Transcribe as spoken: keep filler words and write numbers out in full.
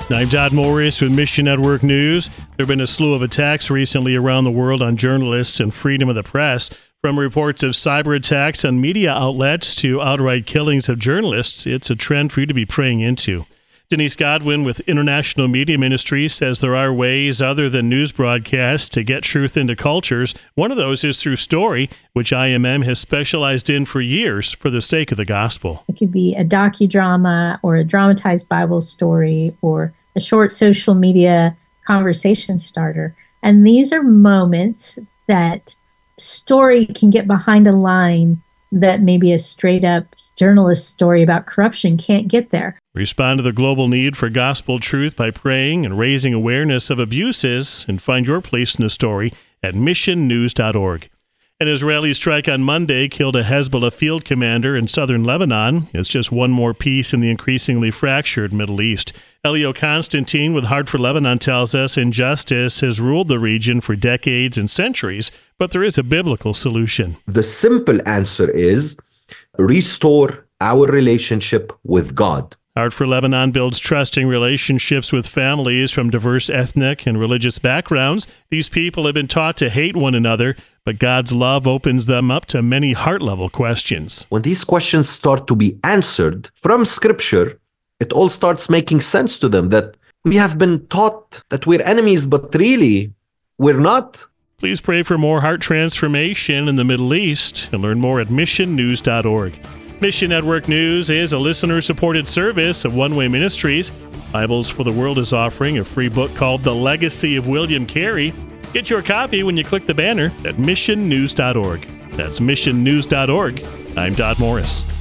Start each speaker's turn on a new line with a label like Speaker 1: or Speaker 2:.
Speaker 1: I'm Dodd Morris with Mission Network News. There have been a slew of attacks recently around the world on journalists and freedom of the press. From reports of cyber attacks on media outlets to outright killings of journalists, it's a trend for you to be praying into. Denise Godwin with International Media Ministry says there are ways other than news broadcasts to get truth into cultures. One of those is through story, which I M M has specialized in for years for the sake of the gospel.
Speaker 2: It could be a docudrama or a dramatized Bible story or a short social media conversation starter. And these are moments that story can get behind a line that maybe a straight up journalist story about corruption can't get there.
Speaker 1: Respond to the global need for gospel truth by praying and raising awareness of abuses, and find your place in the story at mission news dot org. An Israeli strike on Monday killed a Hezbollah field commander in southern Lebanon. It's just one more piece in the increasingly fractured Middle East. Elio Constantine with Heart for Lebanon tells us injustice has ruled the region for decades and centuries, but there is a biblical solution.
Speaker 3: The simple answer is restore our relationship with God.
Speaker 1: Heart for Lebanon builds trusting relationships with families from diverse ethnic and religious backgrounds. These people have been taught to hate one another, but God's love opens them up to many heart-level questions.
Speaker 3: When these questions start to be answered from Scripture, it all starts making sense to them that we have been taught that we're enemies, but really, we're not.
Speaker 1: Please pray for more heart transformation in the Middle East and learn more at mission news dot org. Mission Network News is a listener-supported service of One Way Ministries. Bibles for the World is offering a free book called The Legacy of William Carey. Get your copy when you click the banner at mission news dot org. That's mission news dot org. I'm Dodd Morris.